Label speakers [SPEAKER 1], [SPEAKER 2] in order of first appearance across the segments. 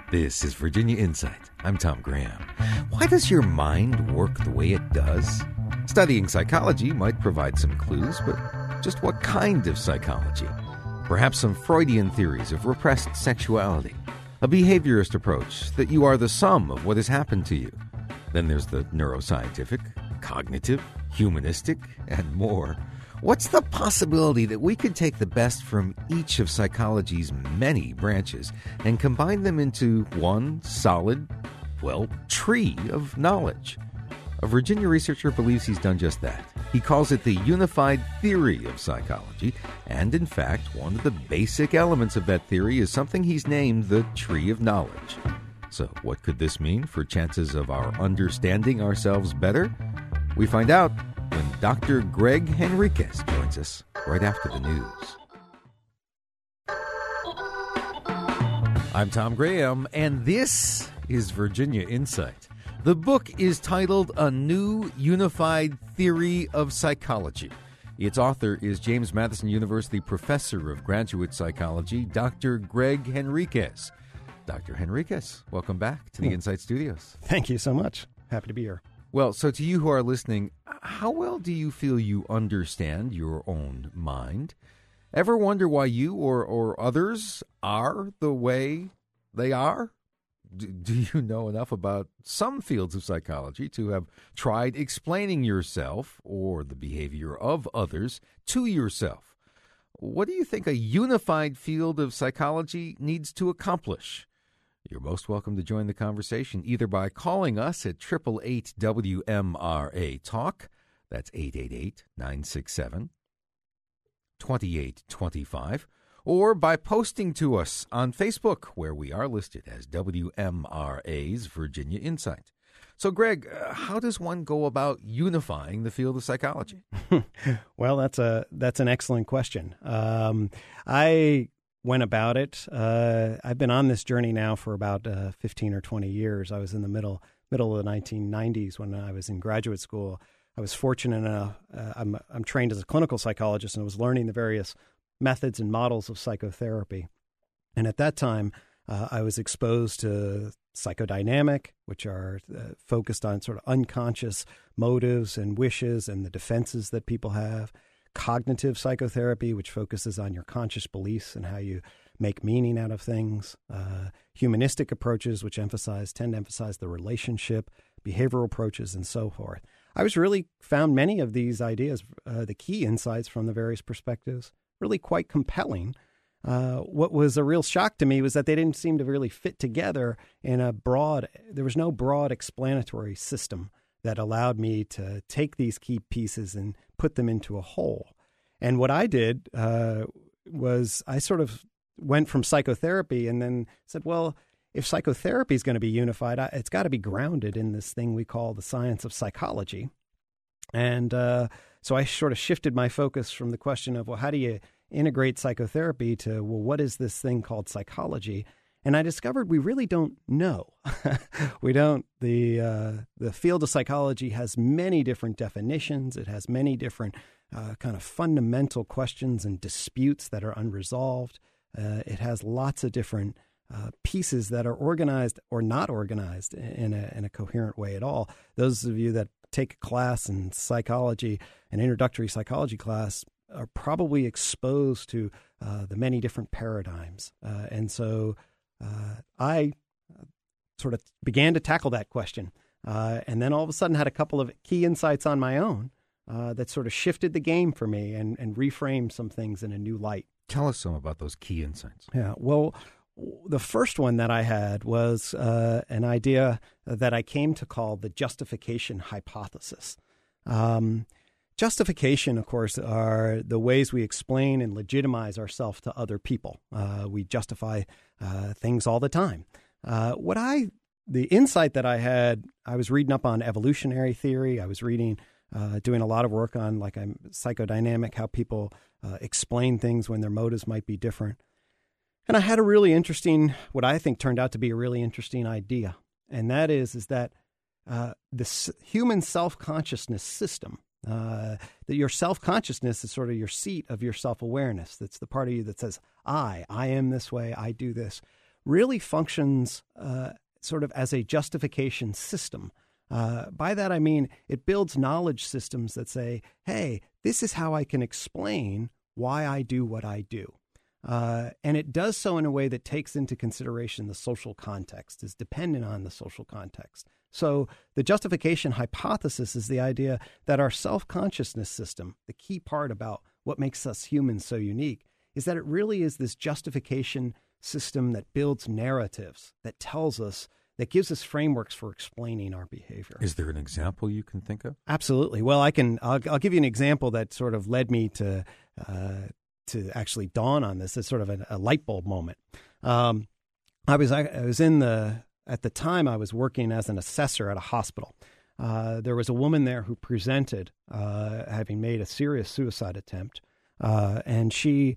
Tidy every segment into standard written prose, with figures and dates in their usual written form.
[SPEAKER 1] This is Virginia Insight. I'm Tom Graham. Why does your mind work the way it does? Studying psychology might provide some clues, but just what kind of psychology? Perhaps some Freudian theories of repressed sexuality, a behaviorist approach that you are the sum of what has happened to you. Then there's the neuroscientific, cognitive, humanistic, and more. What's the possibility that we could take the best from each of psychology's many branches and combine them into one solid, tree of knowledge? A Virginia researcher believes he's done just that. He calls it the unified theory of psychology, and in fact, one of the basic elements of that theory is something he's named the tree of knowledge. So what could this mean for chances of our understanding ourselves better? We find out when Dr. Greg Henriques joins us right after the news. I'm Tom Graham, and this is Virginia Insight. The book is titled A New Unified Theory of Psychology. Its author is James Madison University Professor of Graduate Psychology, Dr. Greg Henriques. Dr. Henriques, welcome back to the Insight Studios.
[SPEAKER 2] Thank you so much. Happy to be here.
[SPEAKER 1] Well, so to you who are listening, how well do you feel you understand your own mind? Ever wonder why you or others are the way they are? Do you know enough about some fields of psychology to have tried explaining yourself or the behavior of others to yourself? What do you think a unified field of psychology needs to accomplish? You're most welcome to join the conversation either by calling us at 888-WMRA-TALK. That's 888-967-2825. Or by posting to us on Facebook, where we are listed as WMRA's Virginia Insight. So, Greg, how does one go about unifying the field of psychology?
[SPEAKER 2] Well, that's an excellent question. I went about it. I've been on this journey now for about 15 or 20 years. I was in the middle of the 1990s when I was in graduate school. I was fortunate enough. I'm trained as a clinical psychologist, and I was learning the various methods and models of psychotherapy. And at that time, I was exposed to psychodynamic, which are focused on sort of unconscious motives and wishes and the defenses that people have. Cognitive psychotherapy, which focuses on your conscious beliefs and how you make meaning out of things. Humanistic approaches, which tend to emphasize the relationship, behavioral approaches, and so forth. I was really found many of these ideas, the key insights from the various perspectives, really quite compelling. What was a real shock to me was that they didn't seem to really fit together in there was no broad explanatory system that allowed me to take these key pieces and put them into a whole. And what I did was I sort of went from psychotherapy and then said, well, if psychotherapy is going to be unified, it's got to be grounded in this thing we call the science of psychology. And so I sort of shifted my focus from the question of, well, how do you integrate psychotherapy to, well, what is this thing called psychology? And I discovered we really don't know. We don't. The field of psychology has many different definitions. It has many different kind of fundamental questions and disputes that are unresolved. It has lots of different pieces that are organized or not organized in a coherent way at all. Those of you that take a class in psychology, an introductory psychology class, are probably exposed to the many different paradigms. And so I sort of began to tackle that question. And then all of a sudden had a couple of key insights on my own that sort of shifted the game for me and reframed some things in a new light.
[SPEAKER 1] Tell us some about those key insights.
[SPEAKER 2] Yeah, well, the first one that I had was an idea that I came to call the justification hypothesis. Justification, of course, are the ways we explain and legitimize ourselves to other people. We justify things all the time. The insight that I had, I was reading up on evolutionary theory. I was doing a lot of work on psychodynamic, how people explain things when their motives might be different. And I had a really interesting, what I think turned out to be a really interesting idea. And that is that this human self-consciousness system, that your self-consciousness is sort of your seat of your self-awareness. That's the part of you that says, I am this way, I do this, really functions sort of as a justification system. By that, I mean it builds knowledge systems that say, hey, this is how I can explain why I do what I do. And it does so in a way that takes into consideration the social context, is dependent on the social context. So the justification hypothesis is the idea that our self-consciousness system, the key part about what makes us humans so unique, is that it really is this justification system that builds narratives, that tells us, that gives us frameworks for explaining our behavior.
[SPEAKER 1] Is there an example you can think of?
[SPEAKER 2] Absolutely. Well, I'll give you an example that sort of led me to actually dawn on this. It's sort of a light bulb moment. I was at the time I was working as an assessor at a hospital. There was a woman there who presented having made a serious suicide attempt, and she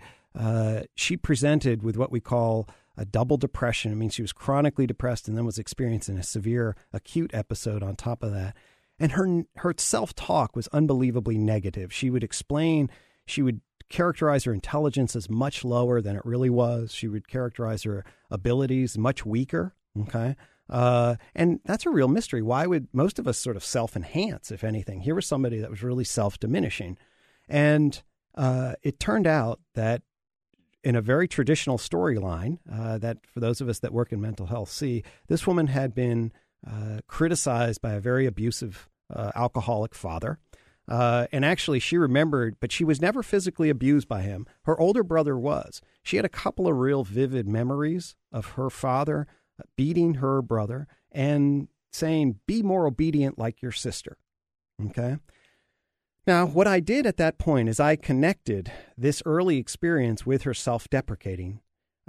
[SPEAKER 2] presented with what we call a double depression. It means she was chronically depressed and then was experiencing a severe acute episode on top of that. And her self-talk was unbelievably negative. She would characterize her intelligence as much lower than it really was. She would characterize her abilities much weaker. Okay. And that's a real mystery. Why would most of us sort of self-enhance, if anything? Here was somebody that was really self-diminishing. And it turned out that in a very traditional storyline that for those of us that work in mental health see, this woman had been criticized by a very abusive alcoholic father. And actually she remembered, but she was never physically abused by him. Her older brother was. She had a couple of real vivid memories of her father beating her brother and saying, be more obedient like your sister. Okay. Now, what I did at that point is I connected this early experience with her self-deprecating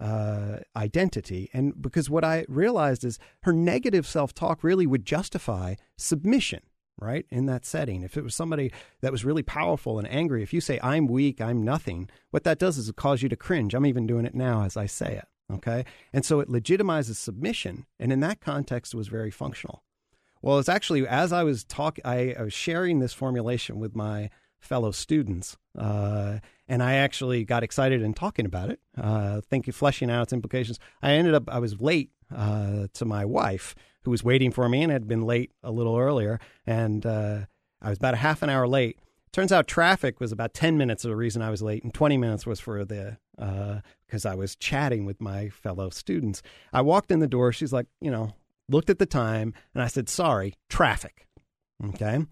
[SPEAKER 2] identity. And because what I realized is her negative self-talk really would justify submission, right, in that setting. If it was somebody that was really powerful and angry, if you say, I'm weak, I'm nothing, what that does is it causes you to cringe. I'm even doing it now as I say it. Okay. And so it legitimizes submission. And in that context, it was very functional. Well, it's actually, as I was I was sharing this formulation with my fellow students, and I actually got excited in talking about it, fleshing out its implications. I was late to my wife, who was waiting for me and had been late a little earlier, and I was about a half an hour late. Turns out traffic was about 10 minutes of the reason I was late, and 20 minutes was for because I was chatting with my fellow students. I walked in the door. She's like, looked at the time, and I said, sorry, traffic. Okay.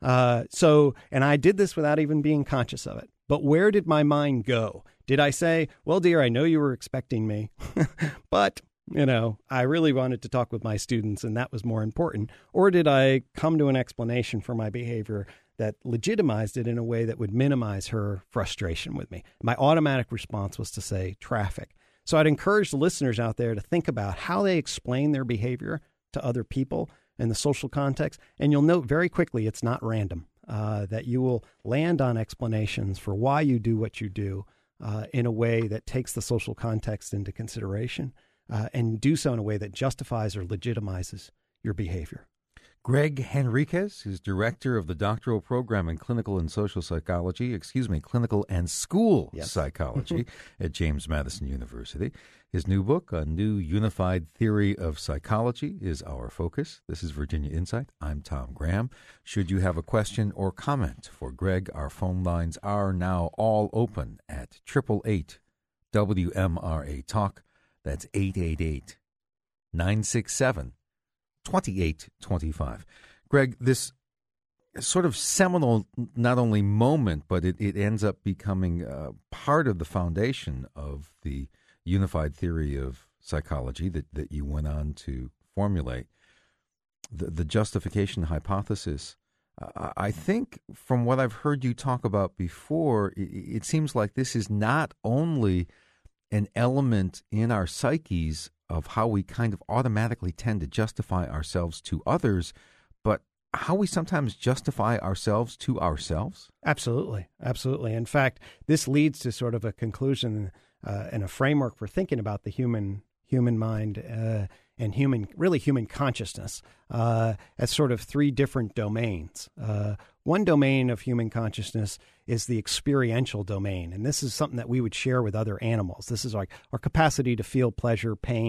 [SPEAKER 2] And I did this without even being conscious of it. But where did my mind go? Did I say, well, dear, I know you were expecting me, but, I really wanted to talk with my students, and that was more important? Or did I come to an explanation for my behavior that legitimized it in a way that would minimize her frustration with me? My automatic response was to say traffic. So I'd encourage the listeners out there to think about how they explain their behavior to other people in the social context. And you'll note very quickly it's not random, that you will land on explanations for why you do what you do in a way that takes the social context into consideration and do so in a way that justifies or legitimizes your behavior.
[SPEAKER 1] Greg Henriquez is director of the doctoral program in clinical and social psychology, clinical and school psychology at James Madison University. His new book, A New Unified Theory of Psychology, is our focus. This is Virginia Insight. I'm Tom Graham. Should you have a question or comment for Greg, our phone lines are now all open at 888-WMRA-TALK. That's 888-967-2825. Greg, this sort of seminal, not only moment, but it ends up becoming part of the foundation of the unified theory of psychology that you went on to formulate, the justification hypothesis. I think from what I've heard you talk about before, it seems like this is not only an element in our psyches of how we kind of automatically tend to justify ourselves to others, but how we sometimes justify ourselves to ourselves? Absolutely.
[SPEAKER 2] Absolutely. In fact, this leads to sort of a conclusion and a framework for thinking about the human mind and human consciousness as sort of three different domains. One domain of human consciousness is the experiential domain, and this is something that we would share with other animals. This is like our capacity to feel pleasure, pain,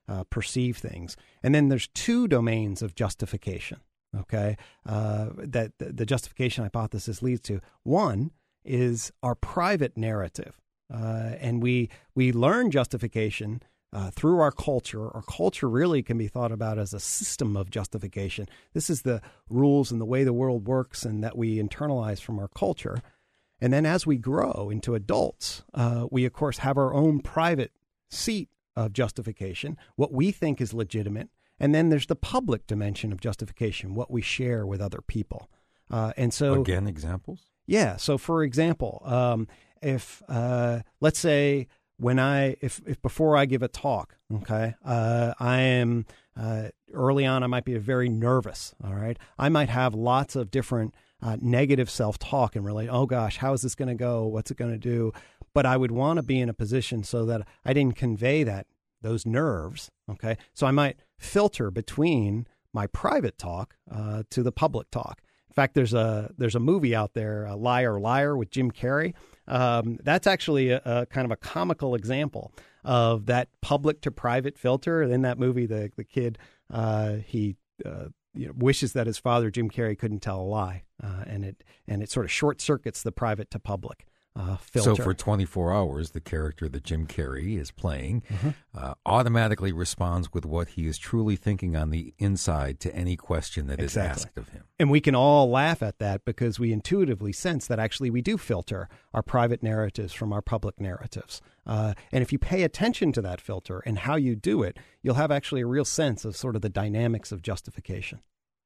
[SPEAKER 2] perceive things. And then there's two domains of justification, okay, that the justification hypothesis leads to. One is our private narrative. And we learn justification through our culture. Our culture really can be thought about as a system of justification. This is the rules and the way the world works and that we internalize from our culture. And then as we grow into adults, we, of course, have our own private seat of justification, what we think is legitimate. And then there's the public dimension of justification, what we share with other people. And so,
[SPEAKER 1] again, examples?
[SPEAKER 2] Yeah. So, for example, if let's say if before I give a talk, okay, I am early on, I might be very nervous. All right. I might have lots of different negative self-talk and really, oh gosh, how is this going to go? What's it going to do? But I would want to be in a position so that I didn't convey those nerves. Okay. So I might filter between my private talk to the public talk. In fact, there's a movie out there, Liar, Liar with Jim Carrey. That's actually a kind of a comical example of that public to private filter. In that movie, the kid, he wishes that his father, Jim Carrey, couldn't tell a lie. And it sort of short circuits the private to public filter.
[SPEAKER 1] So for 24 hours, the character that Jim Carrey is playing automatically responds with what he is truly thinking on the inside to any question that is asked of him.
[SPEAKER 2] And we can all laugh at that because we intuitively sense that actually we do filter our private narratives from our public narratives. And if you pay attention to that filter and how you do it, you'll have actually a real sense of sort of the dynamics of justification.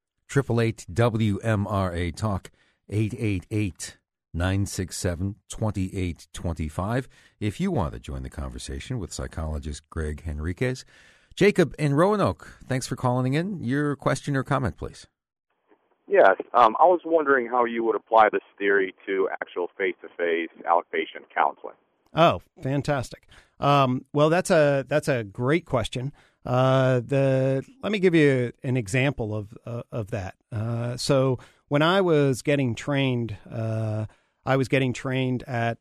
[SPEAKER 1] 888-WMRA Talk, 888-967-2825. If you want to join the conversation with psychologist Greg Henriquez. Jacob in Roanoke, thanks for calling in. Your question or comment, please.
[SPEAKER 3] Yes. I was wondering how you would apply this theory to actual face-to-face outpatient counseling.
[SPEAKER 2] Oh, fantastic. Well, that's a great question. Let me give you an example of that. So when I was getting trained, at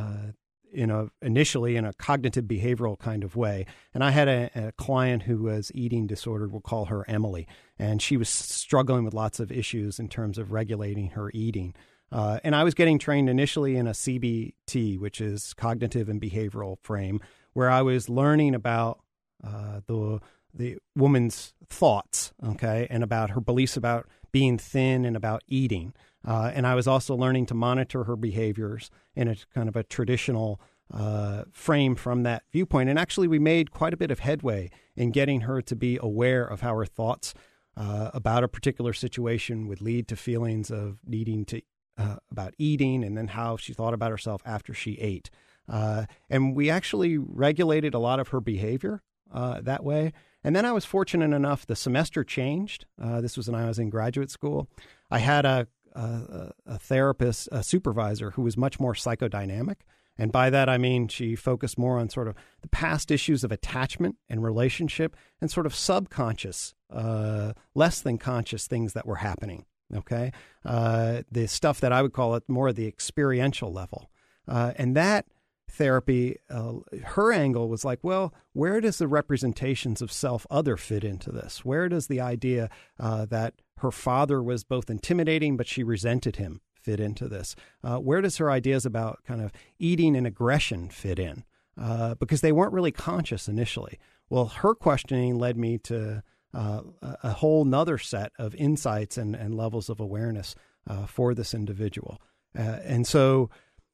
[SPEAKER 2] initially in a cognitive behavioral kind of way, and I had a client who was eating disordered. We'll call her Emily, and she was struggling with lots of issues in terms of regulating her eating. And I was getting trained initially in a CBT, which is cognitive and behavioral frame, where I was learning about the woman's thoughts, okay, and about her beliefs about being thin and about eating. And I was also learning to monitor her behaviors in a kind of a traditional frame from that viewpoint. And actually, we made quite a bit of headway in getting her to be aware of how her thoughts about a particular situation would lead to feelings of needing to about eating, and then how she thought about herself after she ate. And we actually regulated a lot of her behavior that way. And then I was fortunate enough, the semester changed. This was when I was in graduate school. I had a therapist, a supervisor who was much more psychodynamic. And by that, I mean she focused more on sort of the past issues of attachment and relationship and sort of subconscious, less than conscious things that were happening. Okay. The stuff that I would call it more the experiential level. And that therapy, her angle was like, well, where does the representations of self-other fit into this? Where does the idea that her father was both intimidating, but she resented him fit into this? Where does her ideas about kind of eating and aggression fit in? Because they weren't really conscious initially. Well, her questioning led me to a whole nother set of insights and levels of awareness for this individual. And so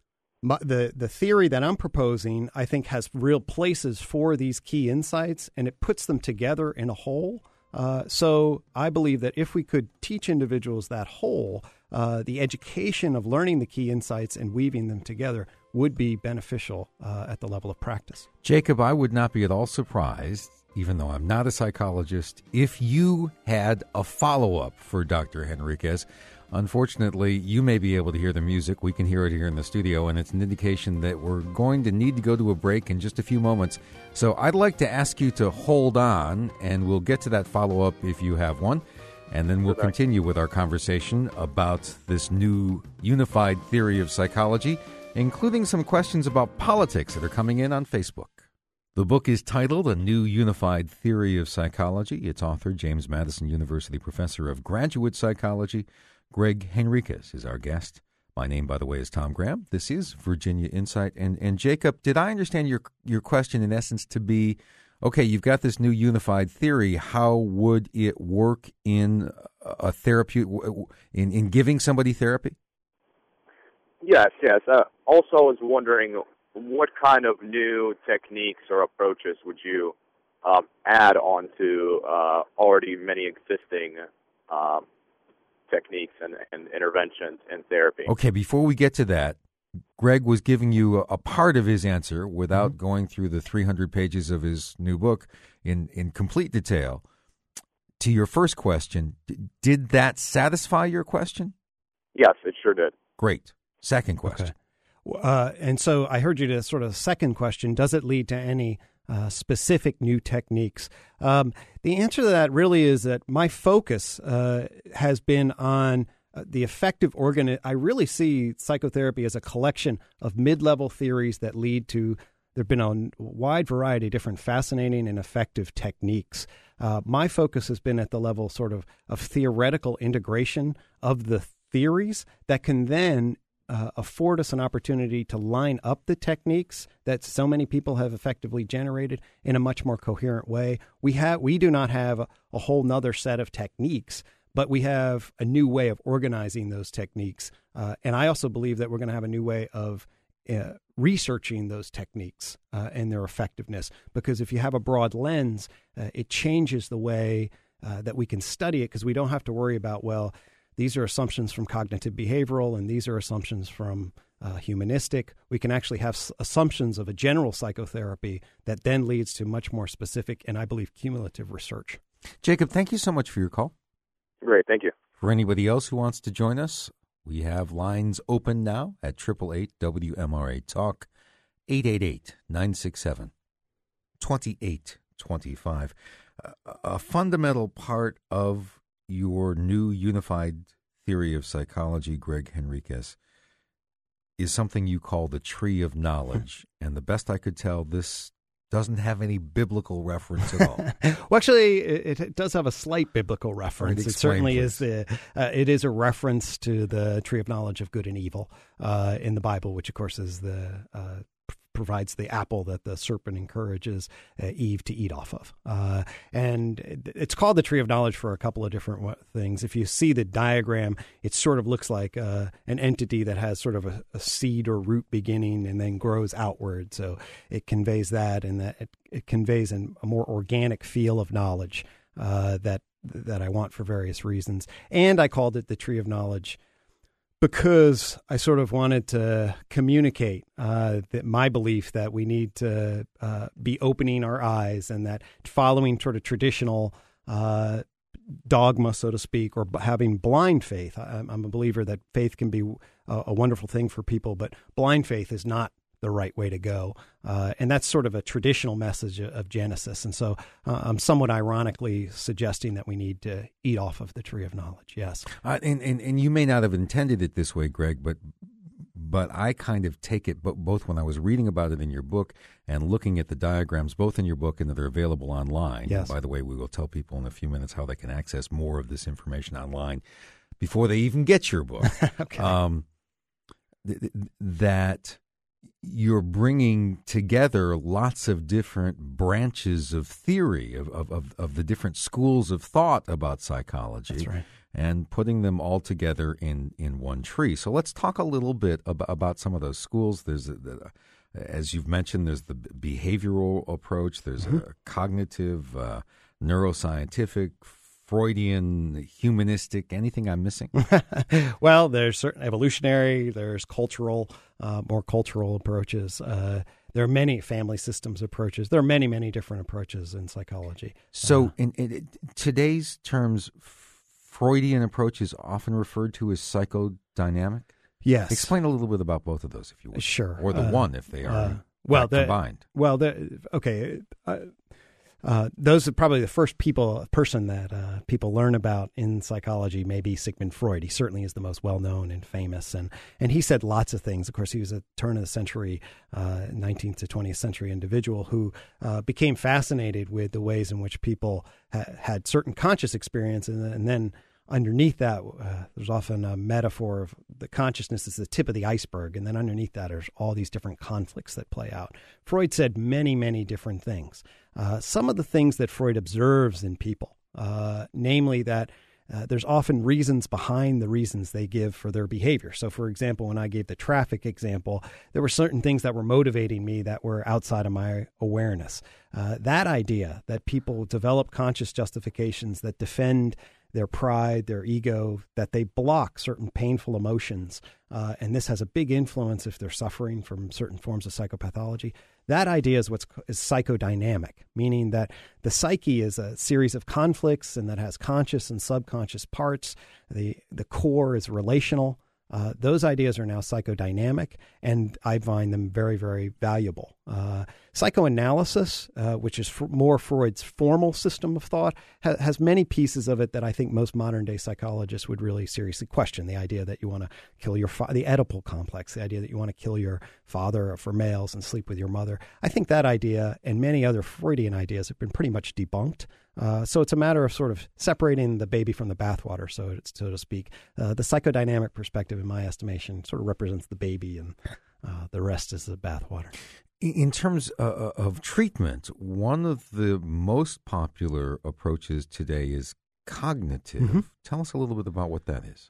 [SPEAKER 2] the theory that I'm proposing, I think, has real places for these key insights, and it puts them together in a whole. So I believe that if we could teach individuals that whole, the education of learning the key insights and weaving them together would be beneficial at the level of practice.
[SPEAKER 1] Jacob, I would not be at all surprised, even though I'm not a psychologist, if you had a follow-up for Dr. Henriquez. Unfortunately, you may be able to hear the music. We can hear it here in the studio, and it's an indication that we're going to need to go to a break in just a few moments. So I'd like to ask you to hold on, and we'll get to that follow-up if you have one. And then we'll continue with our conversation about this new unified theory of psychology, including some questions about politics that are coming in on Facebook. The book is titled A New Unified Theory of Psychology. Its author, James Madison University professor of graduate psychology, Greg Henriques, is our guest. My name, by the way, is Tom Graham. This is Virginia Insight. And Jacob, did I understand your question in essence to be, okay, you've got this new unified theory. How would it work in a therapy, in giving somebody therapy?
[SPEAKER 3] Yes. Also, I was wondering, what kind of new techniques or approaches would you add on to already many existing techniques and interventions in therapy?
[SPEAKER 1] Okay, before we get to that, Greg was giving you a part of his answer without going through the 300 pages of his new book in complete detail. To your first question, did that satisfy your question?
[SPEAKER 3] Yes, it sure did.
[SPEAKER 1] Great. Second question.
[SPEAKER 2] Okay. And so I heard you to sort of second question, does it lead to any specific new techniques? The answer to that really is that my focus has been on the effective organ. I really see psychotherapy as a collection of mid-level theories that lead to, there have been a wide variety of different fascinating and effective techniques. My focus has been at the level sort of theoretical integration of the theories that can then afford us an opportunity to line up the techniques that so many people have effectively generated in a much more coherent way. We do not have a whole nother set of techniques, but we have a new way of organizing those techniques. And I also believe that we're going to have a new way of researching those techniques and their effectiveness, because if you have a broad lens, it changes the way that we can study it, because we don't have to worry about, well, these are assumptions from cognitive behavioral, and these are assumptions from humanistic. We can actually have assumptions of a general psychotherapy that then leads to much more specific and, I believe, cumulative research. Jacob, thank you so much for your call.
[SPEAKER 3] Great, thank you.
[SPEAKER 1] For anybody else who wants to join us, we have lines open now at 888-WMRA-TALK, 888-967-2825. A fundamental part of your new unified theory of psychology, Greg Henriques, is something you call the tree of knowledge. And the best I could tell, this doesn't have any biblical reference at all.
[SPEAKER 2] Well, actually, it does have a slight biblical reference. It certainly is it is a reference to the tree of knowledge of good and evil in the Bible, which, of course, is provides the apple that the serpent encourages Eve to eat off of. And it's called the tree of knowledge for a couple of different things. If you see the diagram, it sort of looks like an entity that has sort of a seed or root beginning and then grows outward. So it conveys that, and that it conveys a more organic feel of knowledge that I want for various reasons. And I called it the tree of knowledge because I sort of wanted to communicate that my belief that we need to be opening our eyes, and that following sort of traditional dogma, so to speak, or having blind faith. I'm a believer that faith can be a wonderful thing for people, but blind faith is not the right way to go. And that's sort of a traditional message of Genesis. And so I'm somewhat ironically suggesting that we need to eat off of the tree of knowledge. Yes.
[SPEAKER 1] And you may not have intended it this way, Greg, but I kind of take it both when I was reading about it in your book and looking at the diagrams, both in your book and that they're available online.
[SPEAKER 2] Yes.
[SPEAKER 1] By the way, we will tell people in a few minutes how they can access more of this information online before they even get your book.
[SPEAKER 2] Okay.
[SPEAKER 1] That you're bringing together lots of different branches of theory, of the different schools of thought about psychology.
[SPEAKER 2] That's right.
[SPEAKER 1] And putting them all together in one tree. So let's talk a little bit about some of those schools. There's, as you've mentioned, there's the behavioral approach. There's a cognitive, neuroscientific, Freudian, humanistic. Anything I'm missing?
[SPEAKER 2] Well, there's certain evolutionary, there's cultural, more cultural approaches. There are many family systems approaches. There are many, many different approaches in psychology.
[SPEAKER 1] So in today's terms, Freudian approach is often referred to as psychodynamic?
[SPEAKER 2] Yes.
[SPEAKER 1] Explain a little bit about both of those, if you would.
[SPEAKER 2] Sure.
[SPEAKER 1] Or the one, if they are
[SPEAKER 2] combined.
[SPEAKER 1] Well,
[SPEAKER 2] okay. those are probably the first person that people learn about in psychology, maybe Sigmund Freud. He certainly is the most well-known and famous. And he said lots of things. Of course, he was a turn of the century, 19th to 20th century individual who became fascinated with the ways in which people had certain conscious experience. And then underneath that, there's often a metaphor of the consciousness is the tip of the iceberg. And then underneath that, there's all these different conflicts that play out. Freud said many, many different things. Some of the things that Freud observes in people, namely that there's often reasons behind the reasons they give for their behavior. So, for example, when I gave the traffic example, there were certain things that were motivating me that were outside of my awareness. That idea that people develop conscious justifications that defend their pride, their ego, that they block certain painful emotions. And this has a big influence if they're suffering from certain forms of psychopathology. That idea is is psychodynamic, meaning that the psyche is a series of conflicts and that has conscious and subconscious parts. The core is relational. Those ideas are now psychodynamic, and I find them very, very valuable. Psychoanalysis, which is more Freud's formal system of thought, has many pieces of it that I think most modern-day psychologists would really seriously question. The idea that you want to kill your the Oedipal complex, the idea that you want to kill your father for males and sleep with your mother. I think that idea and many other Freudian ideas have been pretty much debunked. So it's a matter of sort of separating the baby from the bathwater, so to speak. The psychodynamic perspective, in my estimation, sort of represents the baby, and the rest is the bathwater.
[SPEAKER 1] In terms of treatment, one of the most popular approaches today is cognitive. Mm-hmm. Tell us a little bit about what that is.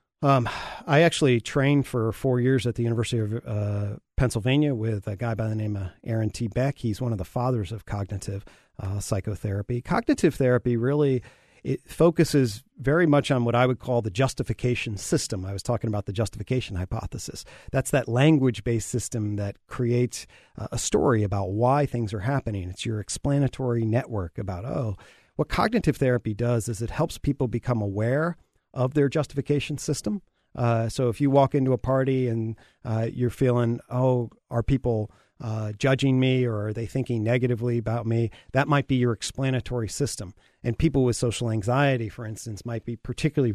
[SPEAKER 2] I actually trained for 4 years at the University of Pennsylvania with a guy by the name of Aaron T. Beck. He's one of the fathers of cognitive psychotherapy. Cognitive therapy really it focuses very much on what I would call the justification system. I was talking about the justification hypothesis. That's that language-based system that creates a story about why things are happening. It's your explanatory network about, what cognitive therapy does is it helps people become aware of their justification system. So if you walk into a party and you're feeling, are people judging me, or are they thinking negatively about me? That might be your explanatory system. And people with social anxiety, for instance, might be particularly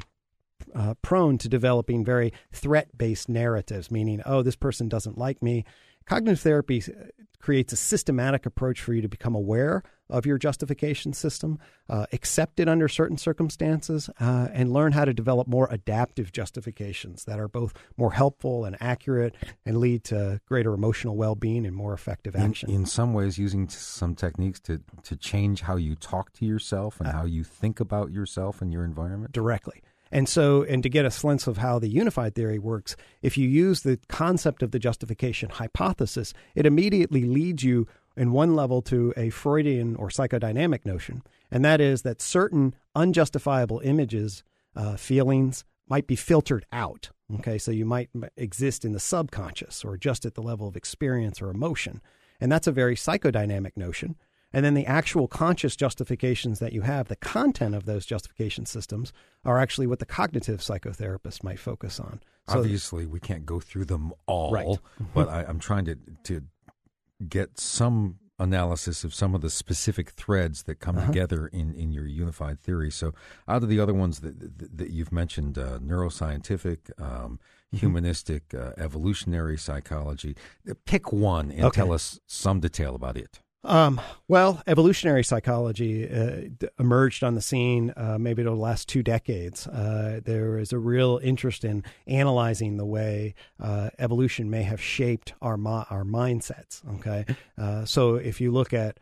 [SPEAKER 2] prone to developing very threat-based narratives, meaning, this person doesn't like me. Cognitive therapy creates a systematic approach for you to become aware of your justification system, accept it under certain circumstances, and learn how to develop more adaptive justifications that are both more helpful and accurate and lead to greater emotional well-being and more effective action.
[SPEAKER 1] In some ways, using some techniques to change how you talk to yourself and how you think about yourself and your environment?
[SPEAKER 2] Directly. And to get a sense of how the unified theory works, if you use the concept of the justification hypothesis, it immediately leads you in one level to a Freudian or psychodynamic notion, and that is that certain unjustifiable images, feelings, might be filtered out. Okay, so you might exist in the subconscious or just at the level of experience or emotion, and that's a very psychodynamic notion. And then the actual conscious justifications that you have, the content of those justification systems, are actually what the cognitive psychotherapist might focus on. So,
[SPEAKER 1] obviously, we can't go through them all,
[SPEAKER 2] right.
[SPEAKER 1] But I'm trying to get some analysis of some of the specific threads that come together in your unified theory. So out of the other ones that you've mentioned, neuroscientific, humanistic, evolutionary psychology, pick one and tell us some detail about it.
[SPEAKER 2] Well, evolutionary psychology emerged on the scene maybe over the last 2 decades. There is a real interest in analyzing the way evolution may have shaped our mindsets. Okay, so if you look at,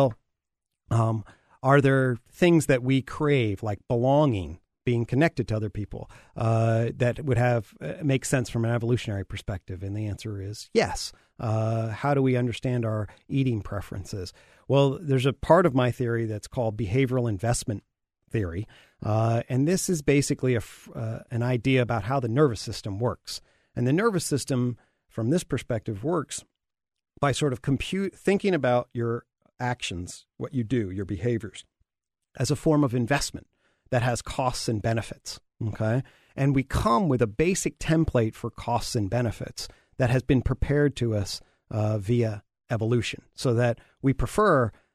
[SPEAKER 2] are there things that we crave, like belonging, being connected to other people, that would make sense from an evolutionary perspective? And the answer is yes. How do we understand our eating preferences? Well, there's a part of my theory that's called behavioral investment theory. And this is basically an idea about how the nervous system works. And the nervous system, from this perspective, works by sort of thinking about your actions, what you do, your behaviors, as a form of investment that has costs and benefits. Okay. And we come with a basic template for costs and benefits that has been prepared to us via evolution, so that we prefer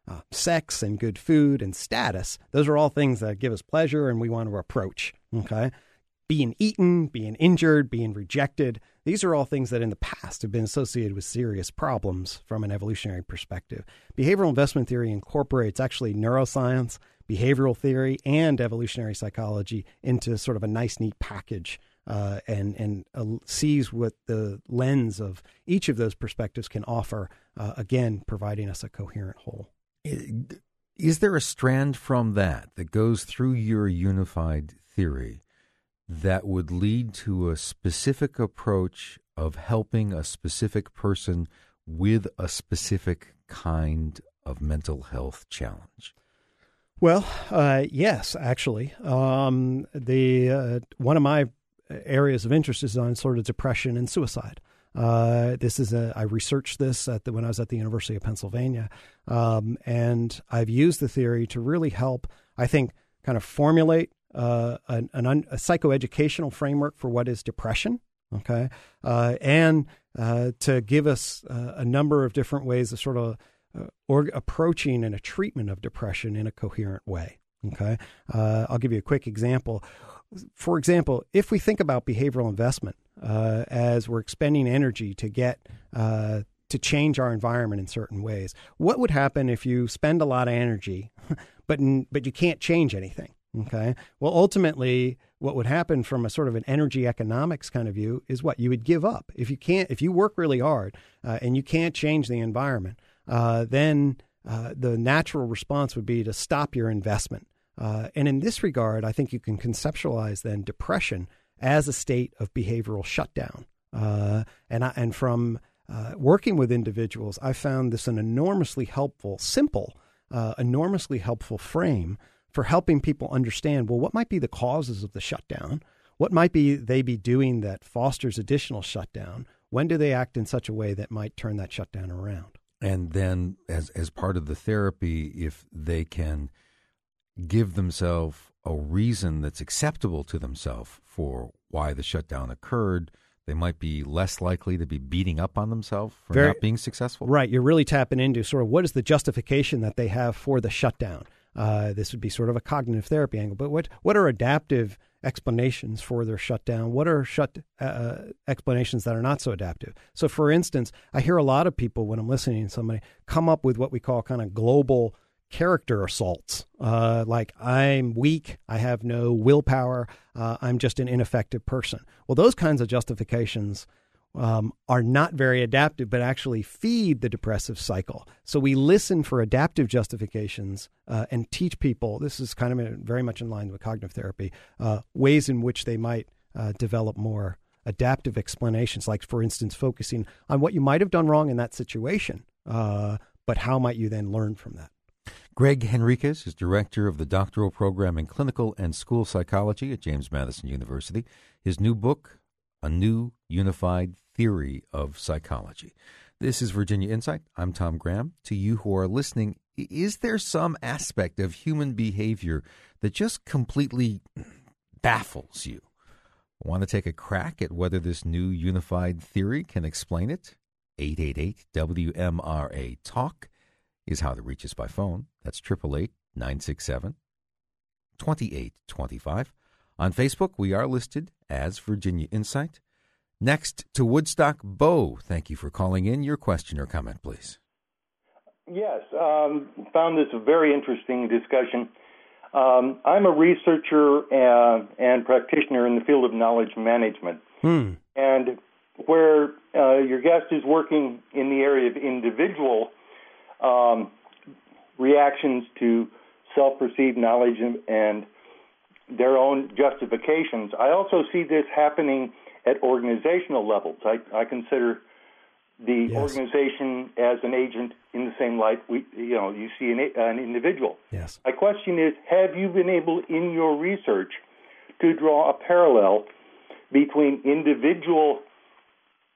[SPEAKER 2] sex and good food and status. Those are all things that give us pleasure and we want to approach. Okay. Being eaten, being injured, being rejected. These are all things that in the past have been associated with serious problems from an evolutionary perspective. Behavioral investment theory incorporates actually neuroscience, behavioral theory, and evolutionary psychology into sort of a nice, neat package, and sees what the lens of each of those perspectives can offer, again, providing us a coherent whole.
[SPEAKER 1] Is there a strand from that goes through your unified theory that would lead to a specific approach of helping a specific person with a specific kind of mental health challenge?
[SPEAKER 2] Well, yes, actually. One of my areas of interest is on sort of depression and suicide. I researched this when I was at the University of Pennsylvania, and I've used the theory to really help, I think, kind of formulate a psychoeducational framework for what is depression, okay, and to give us a number of different ways of sort of approaching and a treatment of depression in a coherent way. Okay, I'll give you a quick example. For example, if we think about behavioral investment as we're expending energy to get to change our environment in certain ways, what would happen if you spend a lot of energy, but you can't change anything? Okay. Well, ultimately, what would happen from a sort of an energy economics kind of view is what you would give up. If you work really hard and you can't change the environment, then the natural response would be to stop your investment. And in this regard, I think you can conceptualize then depression as a state of behavioral shutdown. And from working with individuals, I found this an enormously helpful frame for helping people understand, well, what might be the causes of the shutdown? What might they be doing that fosters additional shutdown? When do they act in such a way that might turn that shutdown around?
[SPEAKER 1] And then as part of the therapy, if they can give themselves a reason that's acceptable to themselves for why the shutdown occurred, they might be less likely to be beating up on themselves for not being successful.
[SPEAKER 2] Right. You're really tapping into sort of what is the justification that they have for the shutdown. This would be sort of a cognitive therapy angle. But what are adaptive explanations for their shutdown? What are explanations that are not so adaptive? So, for instance, I hear a lot of people when I'm listening to somebody come up with what we call kind of global character assaults, like I'm weak, I have no willpower, I'm just an ineffective person. Well, those kinds of justifications are not very adaptive, but actually feed the depressive cycle. So we listen for adaptive justifications and teach people, this is kind of very much in line with cognitive therapy, ways in which they might develop more adaptive explanations, like, for instance, focusing on what you might have done wrong in that situation, but how might you then learn from that?
[SPEAKER 1] Greg Henriquez is director of the doctoral program in clinical and school psychology at James Madison University. His new book, A New Unified Theory of Psychology. This is Virginia Insight. I'm Tom Graham. To you who are listening, is there some aspect of human behavior that just completely baffles you? Want to take a crack at whether this new unified theory can explain it? 888-WMRA-TALK is how to reach us by phone. That's 888-967-2825. On Facebook, we are listed as Virginia Insight. Next to Woodstock, Bo, thank you for calling in. Your question or comment, please.
[SPEAKER 4] Yes, found this a very interesting discussion. I'm a researcher and practitioner in the field of knowledge management. And where your guest is working in the area of individual reactions to self-perceived knowledge and their own justifications, I also see this happening at organizational levels. I consider the organization as an agent in the same light you see an individual.
[SPEAKER 2] Yes.
[SPEAKER 4] My question is, have you been able in your research to draw a parallel between individual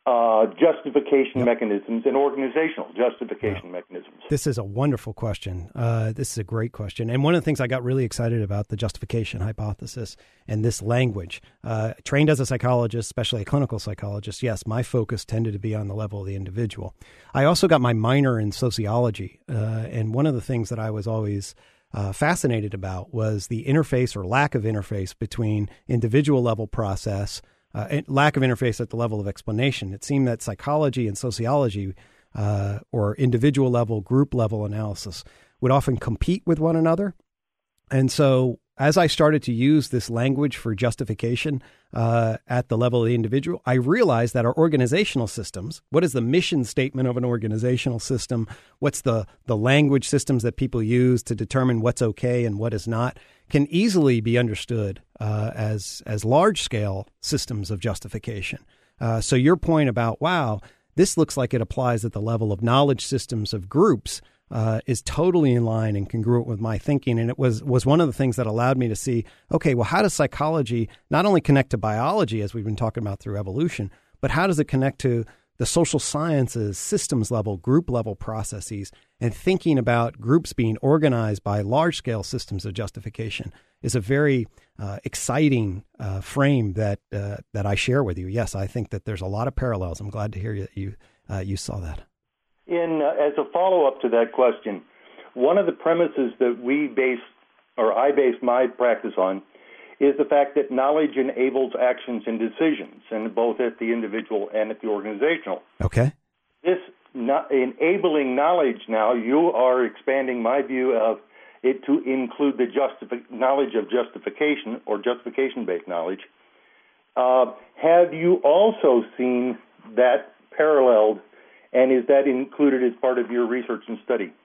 [SPEAKER 4] justification mechanisms and organizational justification mechanisms?
[SPEAKER 2] This is a wonderful question. This is a great question. And one of the things I got really excited about the justification hypothesis and this language, trained as a psychologist, especially a clinical psychologist, yes, my focus tended to be on the level of the individual. I also got my minor in sociology. And one of the things that I was always fascinated about was the interface or lack of interface between individual level process and lack of interface at the level of explanation. It seemed that psychology and sociology or individual level, group level analysis would often compete with one another. And so as I started to use this language for justification at the level of the individual, I realized that our organizational systems, what is the mission statement of an organizational system? What's the language systems that people use to determine what's okay and what is not, can easily be understood as large-scale systems of justification. So your point about, wow, this looks like it applies at the level of knowledge systems of groups is totally in line and congruent with my thinking. And it was one of the things that allowed me to see, okay, well, how does psychology not only connect to biology, as we've been talking about through evolution, but how does it connect to the social sciences, systems level, group level processes, and thinking about groups being organized by large scale systems of justification is a very exciting frame that I share with you. Yes, I think that there's a lot of parallels. I'm glad to hear that you saw that.
[SPEAKER 4] As a follow-up to that question, one of the premises that I base my practice on is the fact that knowledge enables actions and decisions, and both at the individual and at the organizational.
[SPEAKER 2] Okay.
[SPEAKER 4] This enabling knowledge now, you are expanding my view of it to include the knowledge of justification or justification-based knowledge. Have you also seen that paralleled, and is that included as part of your research and study?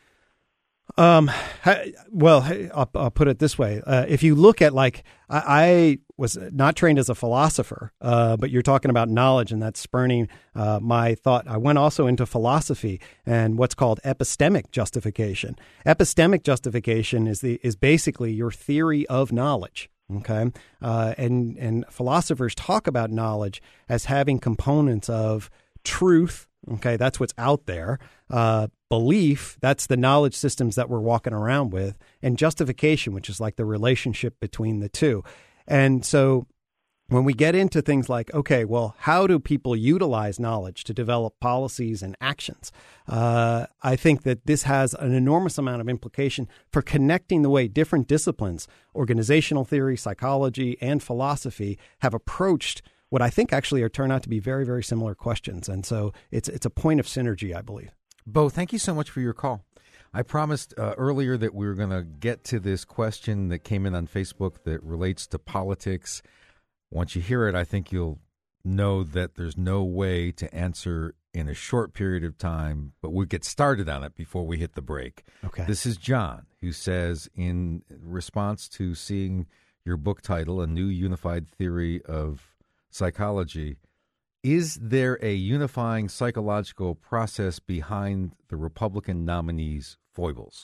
[SPEAKER 2] Well, I'll put it this way. If you look at I was not trained as a philosopher, but you're talking about knowledge, and that's spurning my thought. I went also into philosophy and what's called epistemic justification. Epistemic justification is basically your theory of knowledge. Okay. And philosophers talk about knowledge as having components of truth. Okay, that's what's out there. Belief, that's the knowledge systems that we're walking around with, and justification, which is like the relationship between the two. And so when we get into things like, okay, well, how do people utilize knowledge to develop policies and actions? I think that this has an enormous amount of implication for connecting the way different disciplines, organizational theory, psychology, and philosophy have approached what I think actually turn out to be very, very similar questions. And so it's a point of synergy, I believe.
[SPEAKER 1] Bo, thank you so much for your call. I promised earlier that we were going to get to this question that came in on Facebook that relates to politics. Once you hear it, I think you'll know that there's no way to answer in a short period of time, but we'll get started on it before we hit the break.
[SPEAKER 2] Okay.
[SPEAKER 1] This is John, who says, in response to seeing your book title, A New Unified Theory of Psychology, is there a unifying psychological process behind the Republican nominee's foibles?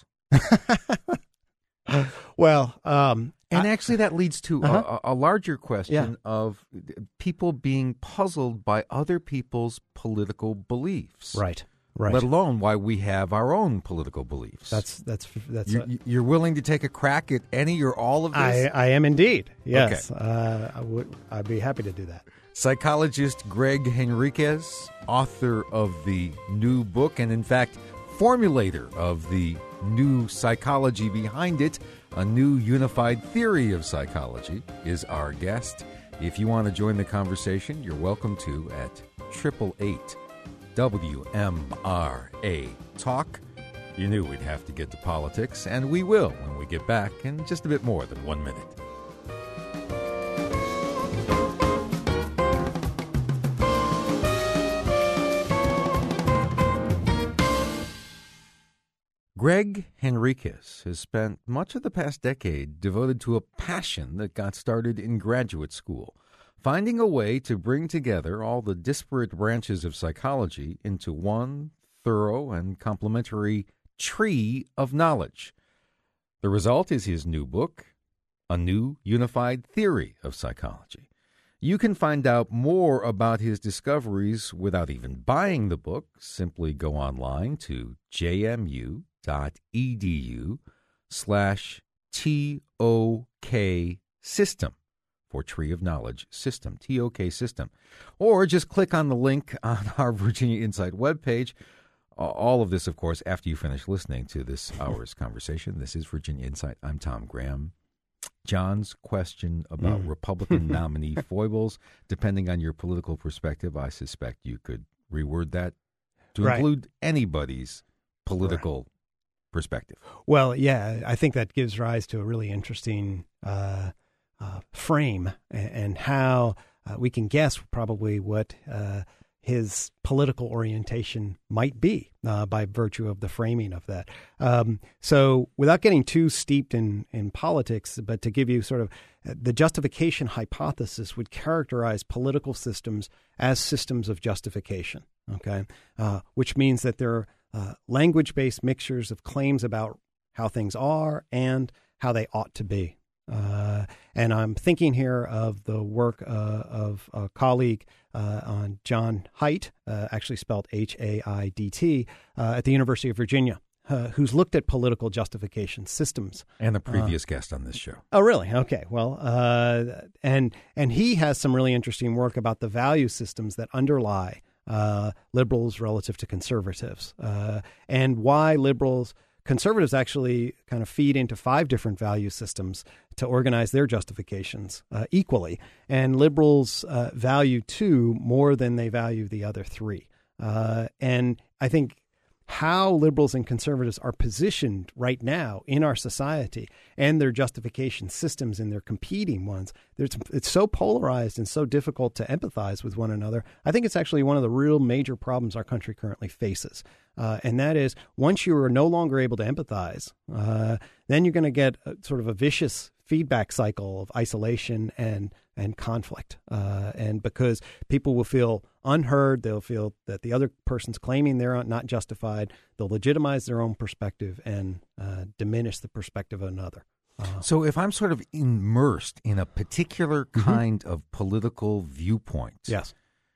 [SPEAKER 2] Well,
[SPEAKER 1] and actually that leads to a larger question of people being puzzled by other people's political beliefs.
[SPEAKER 2] Right.
[SPEAKER 1] Let alone why we have our own political beliefs.
[SPEAKER 2] That's
[SPEAKER 1] you're willing to take a crack at any or all of this?
[SPEAKER 2] I am indeed. Yes.
[SPEAKER 1] Okay.
[SPEAKER 2] I'd be happy to do that.
[SPEAKER 1] Psychologist Greg Henriquez, author of the new book, and in fact, formulator of the new psychology behind it, A New Unified Theory of Psychology, is our guest. If you want to join the conversation, you're welcome to at 888 WMRA Talk. You knew we'd have to get to politics, and we will when we get back in just a bit more than 1 minute. Greg Henriquez has spent much of the past decade devoted to a passion that got started in graduate school, finding a way to bring together all the disparate branches of psychology into one thorough and complementary tree of knowledge. The result is his new book, A New Unified Theory of Psychology. You can find out more about his discoveries without even buying the book. Simply go online to jmu.edu/TOK system for Tree of Knowledge System, TOK system. Or just click on the link on our Virginia Insight webpage. All of this, of course, after you finish listening to this hour's conversation. This is Virginia Insight. I'm Tom Graham. John's question about Republican nominee foibles, depending on your political perspective, I suspect you could reword that to include anybody's political perspective.
[SPEAKER 2] Well, yeah, I think that gives rise to a really interesting frame and how we can guess probably what his political orientation might be by virtue of the framing of that. So without getting too steeped in politics, but to give you sort of the justification hypothesis would characterize political systems as systems of justification, okay? Which means that there are language-based mixtures of claims about how things are and how they ought to be. And I'm thinking here of the work of a colleague on John Haidt, actually spelled Haidt, at the University of Virginia, who's looked at political justification systems.
[SPEAKER 1] And the previous guest on this show.
[SPEAKER 2] Oh, really? Okay. Well, and he has some really interesting work about the value systems that underlie liberals relative to conservatives, and why conservatives actually kind of feed into 5 different value systems to organize their justifications equally. And liberals value 2 more than they value the other 3. And I think how liberals and conservatives are positioned right now in our society and their justification systems and their competing ones, it's so polarized and so difficult to empathize with one another. I think it's actually one of the real major problems our country currently faces. And that is, once you are no longer able to empathize, then you're going to get sort of a vicious feedback cycle of isolation and conflict. And because people will feel unheard, they'll feel that the other person's claiming they're not justified, they'll legitimize their own perspective and diminish the perspective of another.
[SPEAKER 1] So if I'm sort of immersed in a particular kind of political viewpoint,
[SPEAKER 2] yes,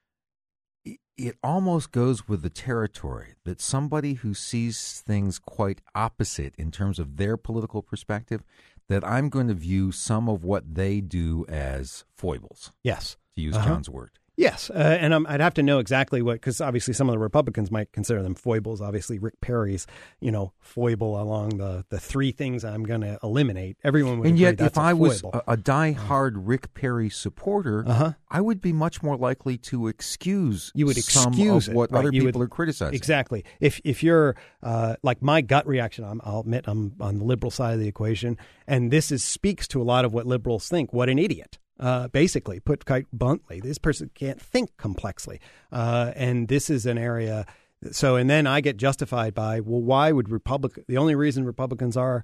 [SPEAKER 1] it almost goes with the territory that somebody who sees things quite opposite in terms of their political perspective, that I'm going to view some of what they do as foibles.
[SPEAKER 2] Yes.
[SPEAKER 1] To use John's word.
[SPEAKER 2] Yes, and I'd have to know exactly what, because obviously some of the Republicans might consider them foibles. Obviously, Rick Perry's, foible along the 3 things I'm going to eliminate. Everyone would agree that's a foible.
[SPEAKER 1] And yet, if I was a die-hard Rick Perry supporter, I would be much more likely to excuse some of what other people are criticizing.
[SPEAKER 2] Exactly. If you're like my gut reaction, I'll admit I'm on the liberal side of the equation, and this speaks to a lot of what liberals think. What an idiot. Basically, put quite bluntly, this person can't think complexly. And this is an area. So, and then I get justified by, well, why would the only reason Republicans are,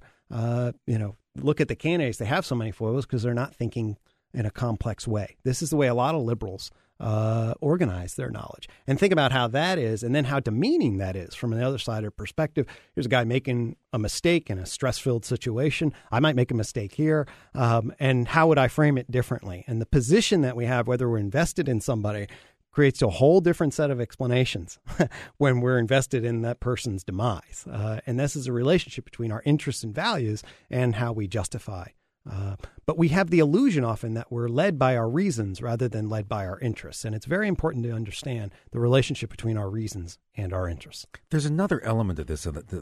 [SPEAKER 2] look at the candidates, they have so many foibles because they're not thinking in a complex way. This is the way a lot of liberals organize their knowledge. And think about how that is, and then how demeaning that is from the other side of the perspective. Here's a guy making a mistake in a stress-filled situation. I might make a mistake here. And how would I frame it differently? And the position that we have, whether we're invested in somebody, creates a whole different set of explanations when we're invested in that person's demise. And this is a relationship between our interests and values and how we justify. But we have the illusion often that we're led by our reasons rather than led by our interests. And it's very important to understand the relationship between our reasons and our interests.
[SPEAKER 1] There's another element of this.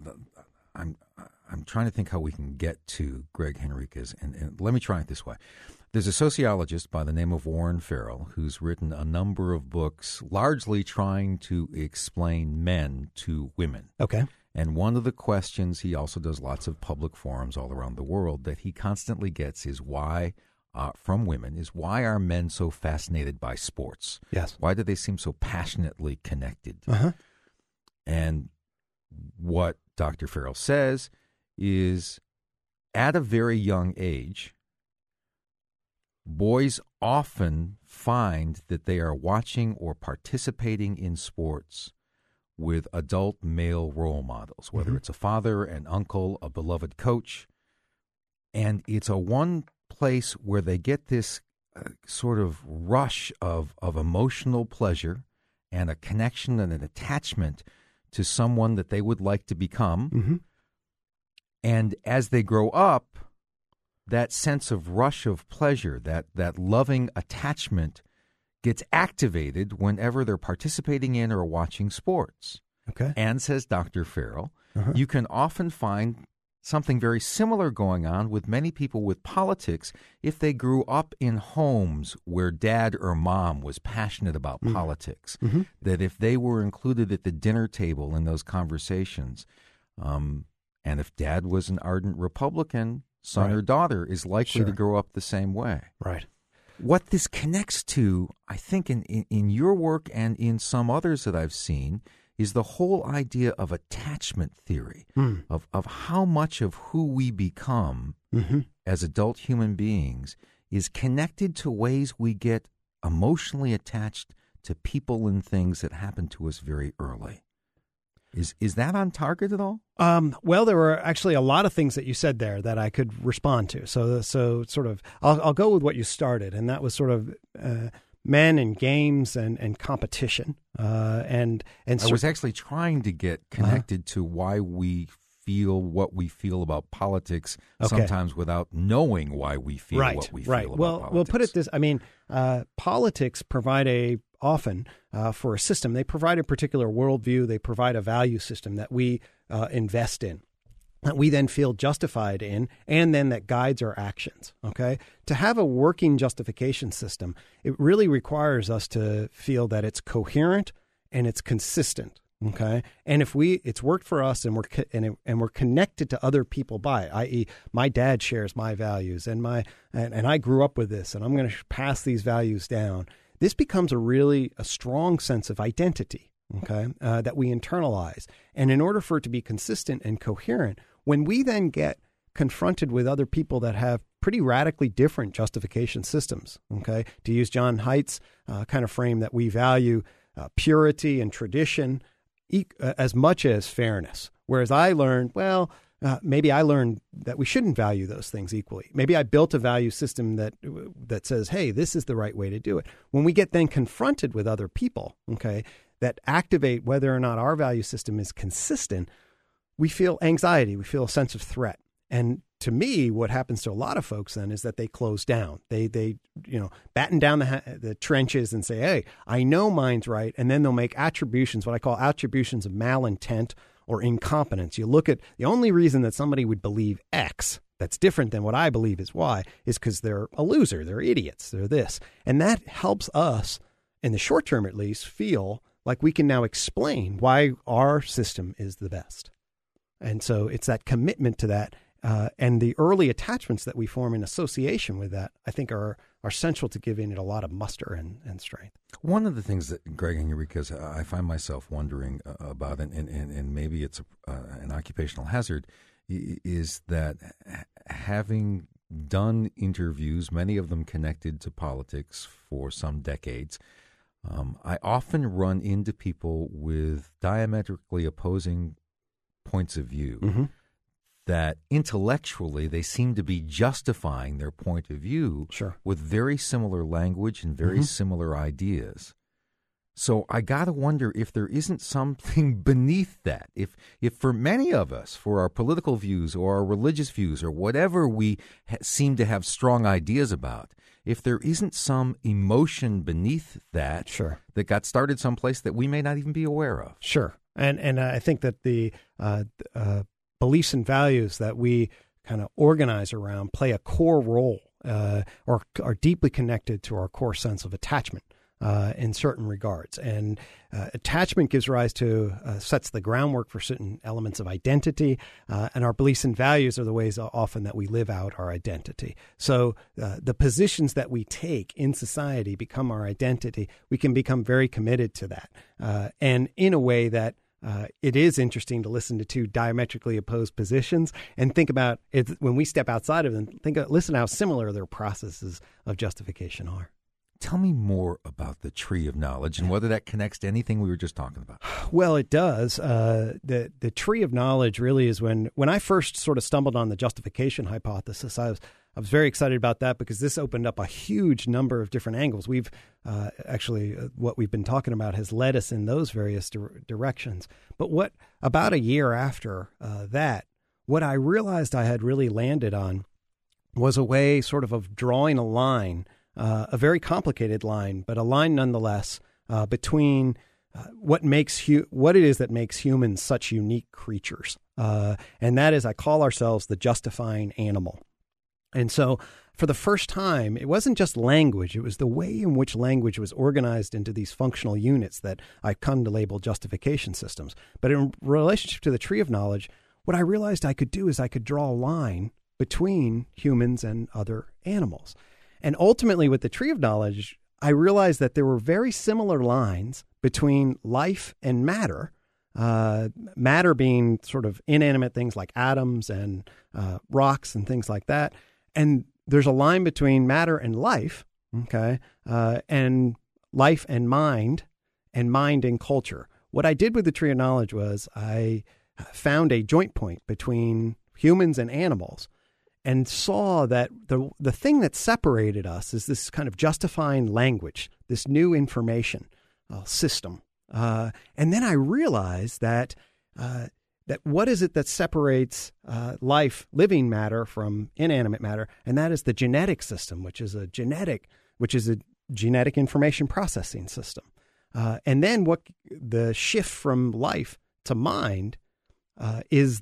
[SPEAKER 1] I'm trying to think how we can get to Greg Henriquez. And let me try it this way. There's a sociologist by the name of Warren Farrell who's written a number of books largely trying to explain men to women.
[SPEAKER 2] Okay.
[SPEAKER 1] And one of the questions, he also does lots of public forums all around the world, that he constantly gets is why, from women, is why are men so fascinated by sports?
[SPEAKER 2] Yes.
[SPEAKER 1] Why do they seem so passionately connected? And what Dr. Farrell says is at a very young age, boys often find that they are watching or participating in sports with adult male role models, whether it's a father, an uncle, a beloved coach. And it's a one place where they get this sort of rush of emotional pleasure and a connection and an attachment to someone that they would like to become.
[SPEAKER 2] Mm-hmm.
[SPEAKER 1] And as they grow up, that sense of rush of pleasure, that loving attachment gets activated whenever they're participating in or watching sports.
[SPEAKER 2] Okay.
[SPEAKER 1] And, says Dr. Farrell,
[SPEAKER 2] Uh-huh.
[SPEAKER 1] you can often find something very similar going on with many people with politics if they grew up in homes where dad or mom was passionate about politics,
[SPEAKER 2] Mm-hmm.
[SPEAKER 1] that if they were included at the dinner table in those conversations, and if dad was an ardent Republican, son
[SPEAKER 2] Right.
[SPEAKER 1] or daughter is likely
[SPEAKER 2] Sure.
[SPEAKER 1] to grow up the same way.
[SPEAKER 2] Right.
[SPEAKER 1] What this connects to, I think, in your work and in some others that I've seen, is the whole idea of attachment theory, of how much of who we become
[SPEAKER 2] Mm-hmm.
[SPEAKER 1] as adult human beings is connected to ways we get emotionally attached to people and things that happen to us very early. Is that on target at all?
[SPEAKER 2] Well, there were actually a lot of things that you said there that I could respond to. So sort of, I'll go with what you started, and that was sort of men and games and competition. And
[SPEAKER 1] I was actually trying to get connected to why we feel what we feel about politics, sometimes without knowing why we feel what we feel about politics.
[SPEAKER 2] We'll put it this. I mean, politics provide often for a system. They provide a particular worldview. They provide a value system that we invest in, that we then feel justified in, and then that guides our actions. Okay, to have a working justification system, it really requires us to feel that it's coherent and it's consistent. Okay, and if it's worked for us, and we're connected to other people by it, i.e., my dad shares my values, and I grew up with this, and I'm going to pass these values down. This becomes a strong sense of identity. Okay, that we internalize, and in order for it to be consistent and coherent, when we then get confronted with other people that have pretty radically different justification systems, okay, to use John Haidt's kind of frame, that we value purity and tradition as much as fairness. Whereas I learned, maybe I learned that we shouldn't value those things equally. Maybe I built a value system that says, hey, this is the right way to do it. When we get then confronted with other people, okay, that activate whether or not our value system is consistent, we feel anxiety, we feel a sense of threat. And to me, what happens to a lot of folks then is that they close down. They batten down the trenches and say, hey, I know mine's right. And then they'll make attributions, what I call attributions of malintent or incompetence. You look at the only reason that somebody would believe X that's different than what I believe is Y is because they're a loser, they're idiots, they're this. And that helps us, in the short term at least, feel like we can now explain why our system is the best. And so it's that commitment to that. And the early attachments that we form in association with that, I think, are central to giving it a lot of muster and strength.
[SPEAKER 1] One of the things that, Greg and Eureka, I find myself wondering about, and maybe it's an occupational hazard, is that having done interviews, many of them connected to politics for some decades, I often run into people with diametrically opposing points of view.
[SPEAKER 2] Mm-hmm.
[SPEAKER 1] That intellectually they seem to be justifying their point of view with very similar language and very similar ideas. So I got to wonder if there isn't something beneath that. If for many of us, for our political views or our religious views or whatever we seem to have strong ideas about, if there isn't some emotion beneath that that got started someplace that we may not even be aware of.
[SPEAKER 2] Sure. And I think that the beliefs and values that we kind of organize around play a core role or are deeply connected to our core sense of attachment in certain regards. And attachment gives rise to, sets the groundwork for certain elements of identity. And our beliefs and values are the ways often that we live out our identity. So the positions that we take in society become our identity. We can become very committed to that. And in a way that it is interesting to listen to two diametrically opposed positions and think about it when we step outside of them. Listen how similar their processes of justification are.
[SPEAKER 1] Tell me more about the tree of knowledge and whether that connects to anything we were just talking about.
[SPEAKER 2] Well, it does. The tree of knowledge really is when I first sort of stumbled on the justification hypothesis. I was very excited about that because this opened up a huge number of different angles. We've what we've been talking about has led us in those various directions. But about a year after that, what I realized I had really landed on was a way sort of drawing a line, a very complicated line, but a line nonetheless between what it is that makes humans such unique creatures. And that is, I call ourselves the justifying animal. And so for the first time, it wasn't just language. It was the way in which language was organized into these functional units that I've come to label justification systems. But in relationship to the tree of knowledge, what I realized I could do is I could draw a line between humans and other animals. And ultimately, with the tree of knowledge, I realized that there were very similar lines between life and matter, matter being sort of inanimate things like atoms and rocks and things like that. And there's a line between matter and life, okay, and life and mind and culture. What I did with the tree of knowledge was I found a joint point between humans and animals and saw that the thing that separated us is this kind of justifying language, this new information system. And then I realized that what is it that separates living matter from inanimate matter, and that is the genetic system, which is a genetic information processing system. And then what the shift from life to mind is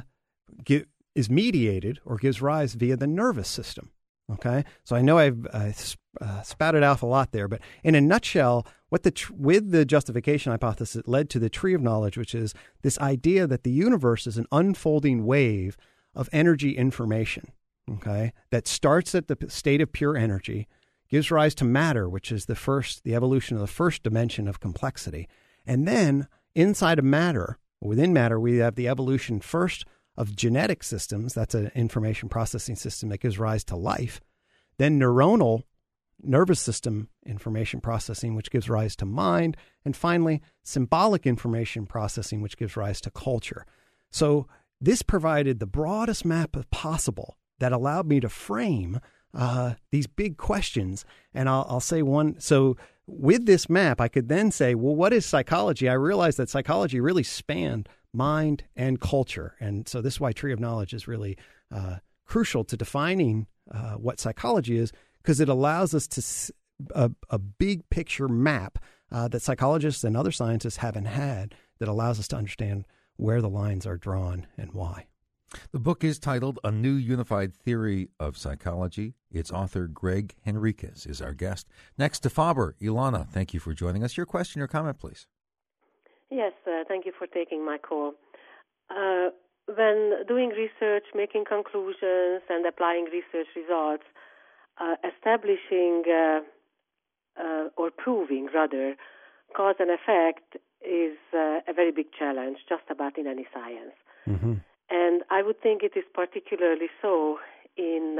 [SPEAKER 2] mediated or gives rise via the nervous system. Okay, so I know I've spouted out a lot there, but in a nutshell, with the justification hypothesis, it led to the tree of knowledge, which is this idea that the universe is an unfolding wave of energy information. Okay, that starts at the state of pure energy, gives rise to matter, which is the evolution of the first dimension of complexity, and then inside of matter, within matter, we have the evolution first of genetic systems. That's an information processing system that gives rise to life. Then neuronal nervous system information processing, which gives rise to mind. And finally, symbolic information processing, which gives rise to culture. So this provided the broadest map possible that allowed me to frame these big questions. And I'll say one. So with this map, I could then say, well, what is psychology? I realized that psychology really spanned mind and culture. And so this is why Tree of Knowledge is really crucial to defining what psychology is, because it allows us to a big picture map that psychologists and other scientists haven't had, that allows us to understand where the lines are drawn and why.
[SPEAKER 1] The book is titled A New Unified Theory of Psychology. Its author, Greg Henriques, is our guest. Next to Faber, Ilana, thank you for joining us. Your question or comment, please.
[SPEAKER 5] Yes, thank you for taking my call. When doing research, making conclusions, and applying research results, establishing or proving, rather, cause and effect is a very big challenge, just about in any science.
[SPEAKER 2] Mm-hmm.
[SPEAKER 5] And I would think it is particularly so in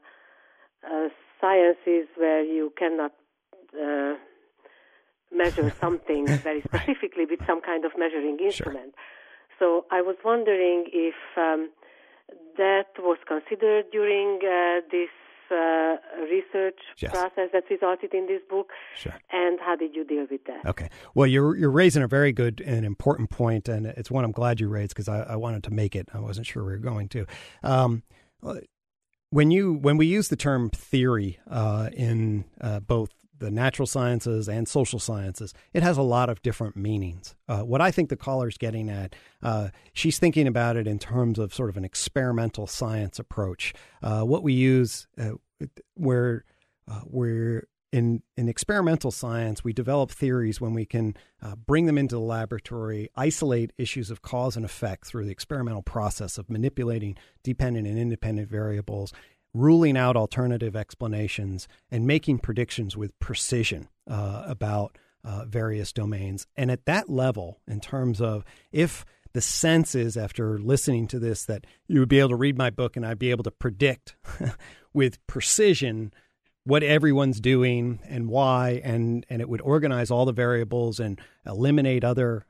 [SPEAKER 5] sciences where you cannot measure something very specifically with some kind of measuring instrument. Sure. So I was wondering if that was considered during this research process that resulted in this book, and how did you deal with that?
[SPEAKER 2] Okay. Well, you're raising a very good and important point, and it's one I'm glad you raised because I wanted to make it. I wasn't sure we were going to. When we use the term theory in both the natural sciences and social sciences, it has a lot of different meanings. What I think the caller's getting at, she's thinking about it in terms of sort of an experimental science approach. What we use, where we're in experimental science, we develop theories when we can bring them into the laboratory, isolate issues of cause and effect through the experimental process of manipulating dependent and independent variables, ruling out alternative explanations, and making predictions with precision about various domains. And at that level, in terms of if the sense is, after listening to this, that you would be able to read my book and I'd be able to predict with precision what everyone's doing and why, and it would organize all the variables and eliminate other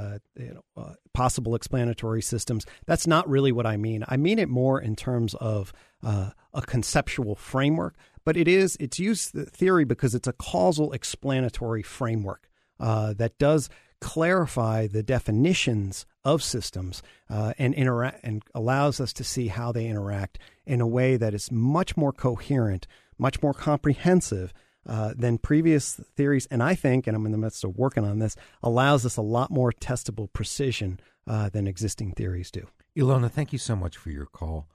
[SPEAKER 2] possible explanatory systems. That's not really what I mean. I mean it more in terms of a conceptual framework, but it's used theory because it's a causal explanatory framework that does clarify the definitions of systems and allows us to see how they interact in a way that is much more coherent, much more comprehensive than previous theories. And I think, and I'm in the midst of working on this, allows us a lot more testable precision than existing theories do.
[SPEAKER 1] Ilona, thank you so much for your call.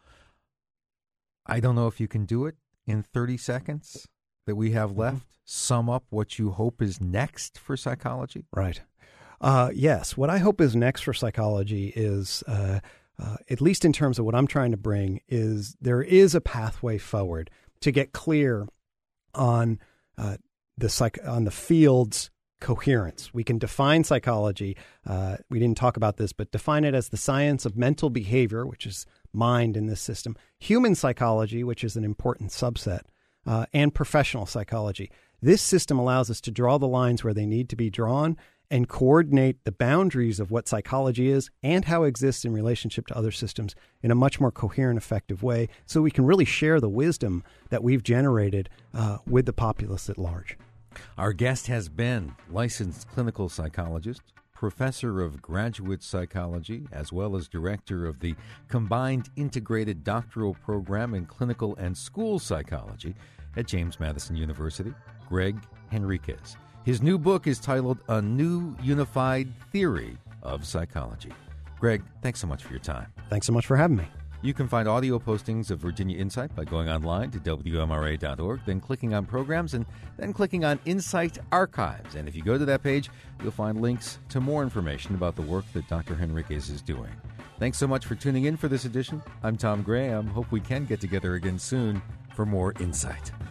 [SPEAKER 1] I don't know if you can do it in 30 seconds that we have left. Sum up what you hope is next for psychology.
[SPEAKER 2] Right. Yes. What I hope is next for psychology is, at least in terms of what I'm trying to bring, is there is a pathway forward to get clear on the field's coherence. We can define psychology. We didn't talk about this, but define it as the science of mental behavior, which is mind in this system, human psychology, which is an important subset, and professional psychology. This system allows us to draw the lines where they need to be drawn and coordinate the boundaries of what psychology is and how it exists in relationship to other systems in a much more coherent, effective way, so we can really share the wisdom that we've generated with the populace at large.
[SPEAKER 1] Our guest has been licensed clinical psychologist, professor of graduate psychology, as well as director of the Combined Integrated Doctoral Program in Clinical and School Psychology at James Madison University, Greg Henriquez. His new book is titled A New Unified Theory of Psychology. Greg, thanks so much for your time.
[SPEAKER 2] Thanks so much for having me.
[SPEAKER 1] You can find audio postings of Virginia Insight by going online to WMRA.org, then clicking on programs, and then clicking on Insight Archives. And if you go to that page, you'll find links to more information about the work that Dr. Henriquez is doing. Thanks so much for tuning in for this edition. I'm Tom Graham. Hope we can get together again soon for more Insight.